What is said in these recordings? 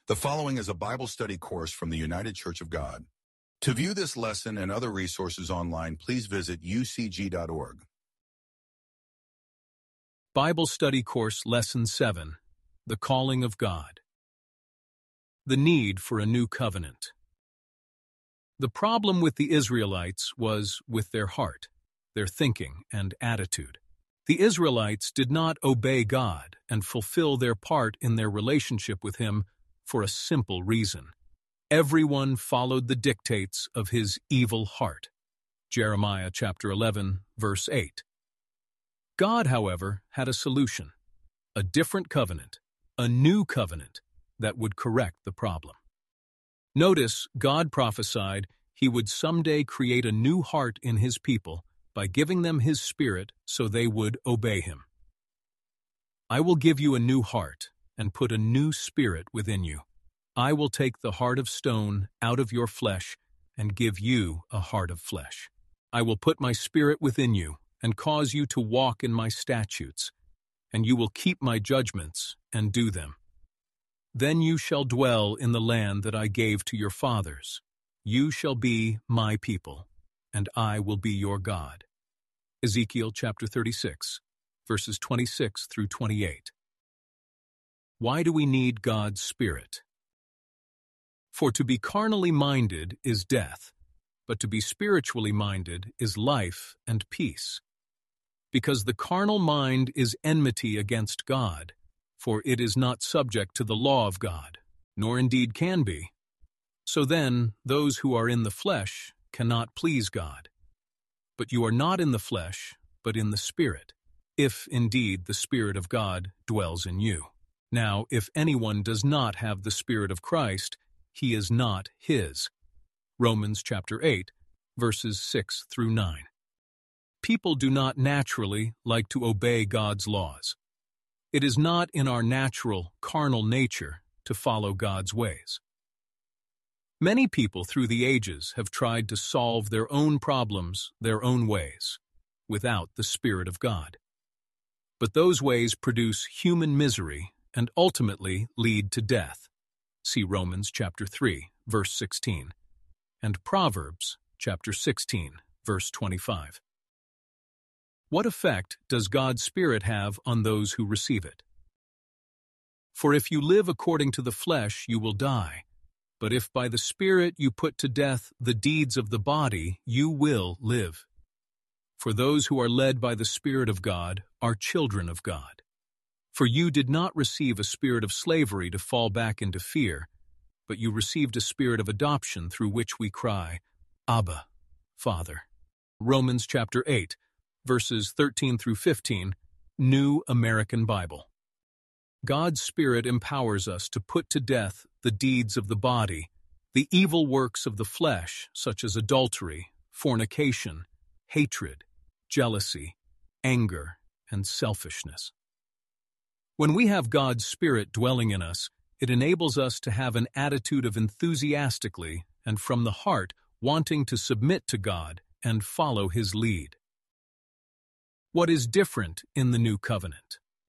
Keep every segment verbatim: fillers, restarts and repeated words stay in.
The following is a Bible study course from the United Church of God. To view this lesson and other resources online, please visit u c g dot org. Bible Study Course Lesson seven, The Calling of God. The Need for a New Covenant. The problem with the Israelites was with their heart, their thinking and attitude. The Israelites did not obey God and fulfill their part in their relationship with Him for a simple reason. Everyone followed the dictates of his evil heart. Jeremiah chapter eleven, verse eight. God, however, had a solution, a different covenant, a new covenant that would correct the problem. Notice, God prophesied He would someday create a new heart in His people by giving them His Spirit so they would obey Him. I will give you a new heart and put a new spirit within you. I will take the heart of stone out of your flesh and give you a heart of flesh. I will put my spirit within you and cause you to walk in my statutes, and you will keep my judgments and do them. Then you shall dwell in the land that I gave to your fathers. You shall be my people, and I will be your God. Ezekiel chapter thirty-six, verses twenty-six through twenty-eight. Why do we need God's Spirit? For to be carnally minded is death, but to be spiritually minded is life and peace. Because the carnal mind is enmity against God, for it is not subject to the law of God, nor indeed can be. So then, those who are in the flesh cannot please God. But you are not in the flesh, but in the Spirit, if indeed the Spirit of God dwells in you. Now, if anyone does not have the Spirit of Christ, he is not his. Romans chapter eight, verses six through nine. People do not naturally like to obey God's laws. It is not in our natural, carnal nature to follow God's ways. Many people through the ages have tried to solve their own problems their own ways, without the Spirit of God. But those ways produce human misery and ultimately lead to death. See Romans chapter three, verse sixteen, and Proverbs chapter sixteen, verse twenty-five. What effect does God's Spirit have on those who receive it? For if you live according to the flesh, you will die. But if by the Spirit you put to death the deeds of the body, you will live. For those who are led by the Spirit of God are children of God. For you did not receive a spirit of slavery to fall back into fear, but you received a spirit of adoption through which we cry, Abba, Father. Romans chapter eight, verses thirteen through fifteen, New American Bible. God's Spirit empowers us to put to death the deeds of the body, the evil works of the flesh, such as adultery, fornication, hatred, jealousy, anger, and selfishness. When we have God's Spirit dwelling in us, it enables us to have an attitude of enthusiastically and from the heart wanting to submit to God and follow His lead. What is different in the new covenant?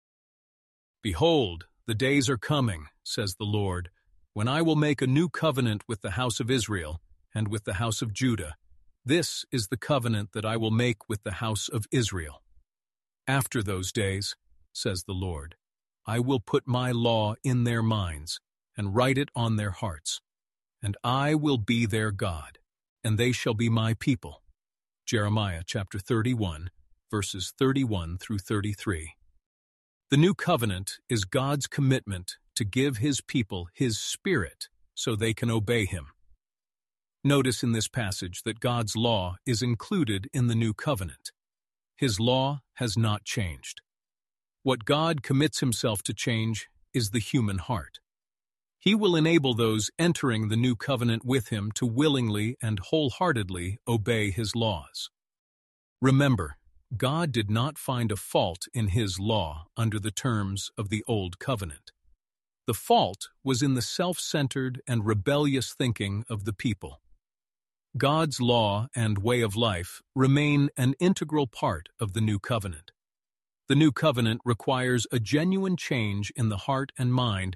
Behold, the days are coming, says the Lord, when I will make a new covenant with the house of Israel and with the house of Judah. This is the covenant that I will make with the house of Israel. After those days, says the Lord, I will put my law in their minds and write it on their hearts, and I will be their God, and they shall be my people. Jeremiah chapter thirty-one, verses thirty-one through thirty-three. The new covenant is God's commitment to give His people His Spirit so they can obey Him. Notice in this passage that God's law is included in the new covenant. His law has not changed. What God commits Himself to change is the human heart. He will enable those entering the new covenant with Him to willingly and wholeheartedly obey His laws. Remember, God did not find a fault in His law under the terms of the Old Covenant. The fault was in the self-centered and rebellious thinking of the people. God's law and way of life remain an integral part of the new covenant. The new covenant requires a genuine change in the heart and mind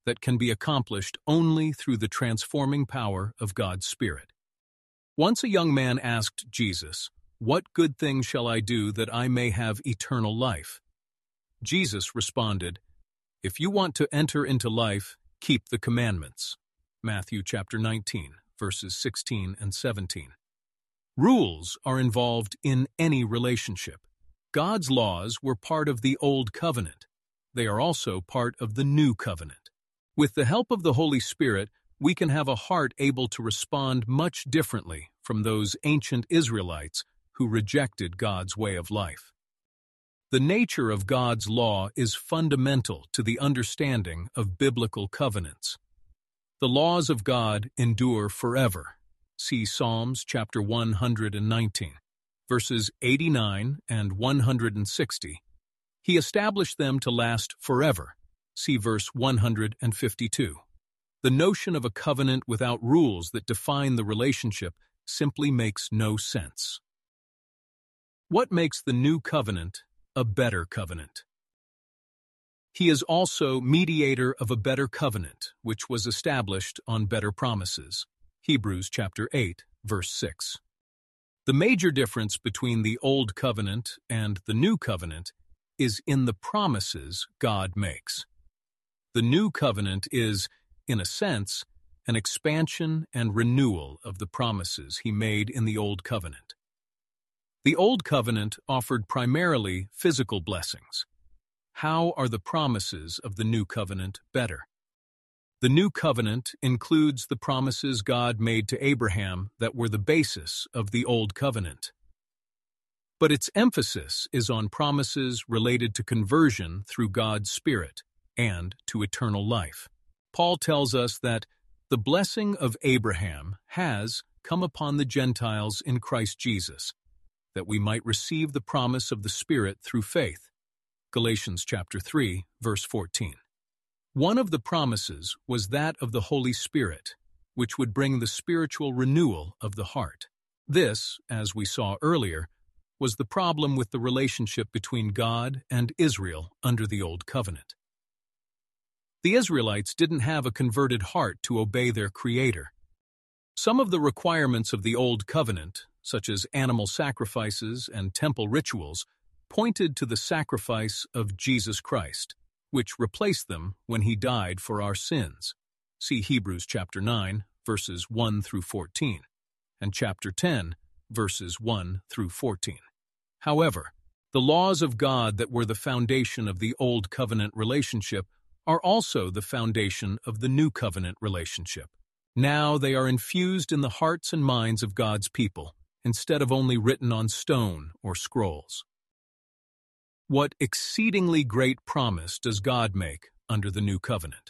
that can be accomplished only through the transforming power of God's Spirit. Once a young man asked Jesus, "What good thing shall I do that I may have eternal life?" Jesus responded, "If you want to enter into life, keep the commandments." Matthew chapter nineteen, verses sixteen and seventeen. Rules are involved in any relationship. God's laws were part of the Old Covenant. They are also part of the New Covenant. With the help of the Holy Spirit, we can have a heart able to respond much differently from those ancient Israelites who rejected God's way of life. The nature of God's law is fundamental to the understanding of biblical covenants. The laws of God endure forever. See Psalms chapter one hundred nineteen, verses eighty-nine and one hundred sixty. He established them to last forever. See verse one hundred fifty-two. The notion of a covenant without rules that define the relationship simply makes no sense. What makes the new covenant a better covenant? He is also mediator of a better covenant, which was established on better promises. Hebrews chapter eight, verse six. The major difference between the Old Covenant and the New Covenant is in the promises God makes. The New Covenant is, in a sense, an expansion and renewal of the promises He made in the Old Covenant. The Old Covenant offered primarily physical blessings. How are the promises of the New Covenant better? The New Covenant includes the promises God made to Abraham that were the basis of the Old Covenant. But its emphasis is on promises related to conversion through God's Spirit and to eternal life. Paul tells us that the blessing of Abraham has come upon the Gentiles in Christ Jesus, that we might receive the promise of the Spirit through faith. Galatians chapter three, verse fourteen. One of the promises was that of the Holy Spirit, which would bring the spiritual renewal of the heart. This, as we saw earlier, was the problem with the relationship between God and Israel under the Old Covenant. The Israelites didn't have a converted heart to obey their Creator. Some of the requirements of the Old Covenant, such as animal sacrifices and temple rituals, pointed to the sacrifice of Jesus Christ, which replaced them when He died for our sins. See Hebrews chapter nine, verses one through fourteen, and chapter ten, verses one through fourteen. However, the laws of God that were the foundation of the Old Covenant relationship are also the foundation of the New Covenant relationship. Now they are infused in the hearts and minds of God's people, instead of only written on stone or scrolls. What exceedingly great promise does God make under the New Covenant?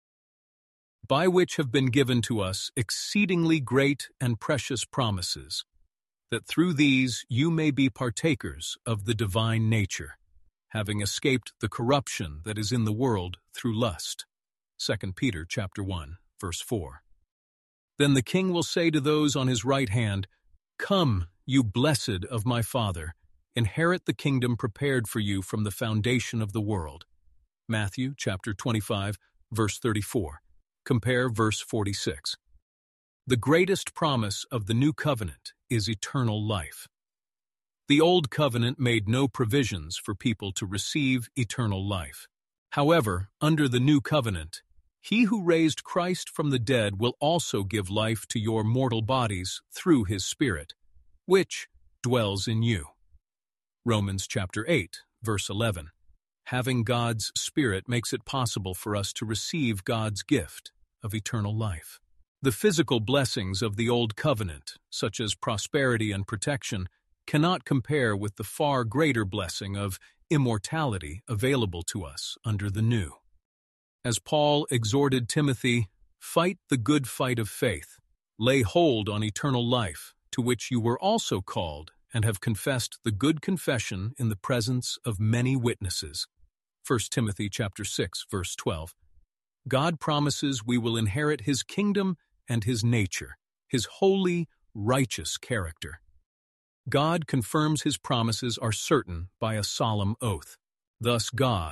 By which have been given to us exceedingly great and precious promises, that through these you may be partakers of the divine nature, having escaped the corruption that is in the world through lust. Second Peter chapter one, verse four. Then the King will say to those on His right hand, "Come, you blessed of my Father, inherit the kingdom prepared for you from the foundation of the world." Matthew chapter twenty-five, verse thirty-four. Compare verse forty-six. The greatest promise of the New Covenant is eternal life. The Old Covenant made no provisions for people to receive eternal life. However, under the New Covenant, He who raised Christ from the dead will also give life to your mortal bodies through His Spirit, which dwells in you. Romans chapter eight, verse eleven. Having God's Spirit makes it possible for us to receive God's gift of eternal life. The physical blessings of the Old Covenant, such as prosperity and protection, cannot compare with the far greater blessing of immortality available to us under the New. As Paul exhorted Timothy, "Fight the good fight of faith, lay hold on eternal life, to which you were also called, and have confessed the good confession in the presence of many witnesses." First Timothy chapter six, verse twelve. God promises we will inherit His kingdom and His nature, His holy, righteous character. God confirms His promises are certain by a solemn oath. Thus God,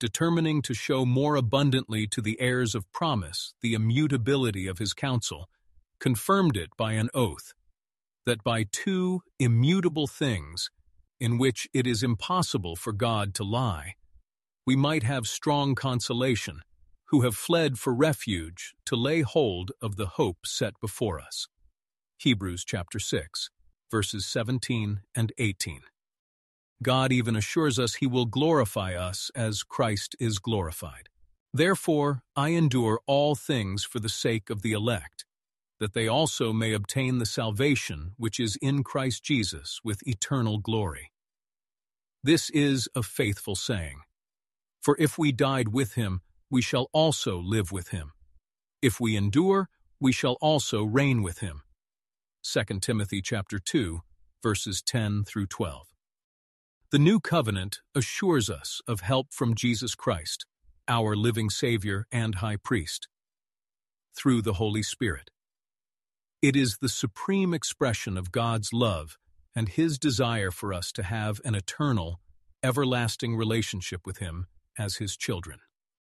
determining to show more abundantly to the heirs of promise the immutability of his counsel, confirmed it by an oath, that by two immutable things, in which it is impossible for God to lie, we might have strong consolation, who have fled for refuge to lay hold of the hope set before us. Hebrews chapter six, verses seventeen and eighteen. God even assures us he will glorify us as Christ is glorified. Therefore, I endure all things for the sake of the elect, that they also may obtain the salvation which is in Christ Jesus with eternal glory. This is a faithful saying. For if we died with him, we shall also live with him. If we endure, we shall also reign with him. Second Timothy chapter two, verses ten through twelve. The new covenant assures us of help from Jesus Christ, our living Savior and High Priest, through the Holy Spirit. It is the supreme expression of God's love and his desire for us to have an eternal, everlasting relationship with him as his children.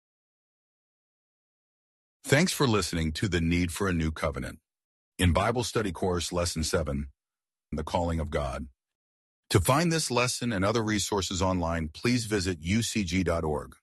Thanks for listening to The Need for a New Covenant in Bible Study Course Lesson seven, The Calling of God. To find this lesson and other resources online, please visit u c g dot org.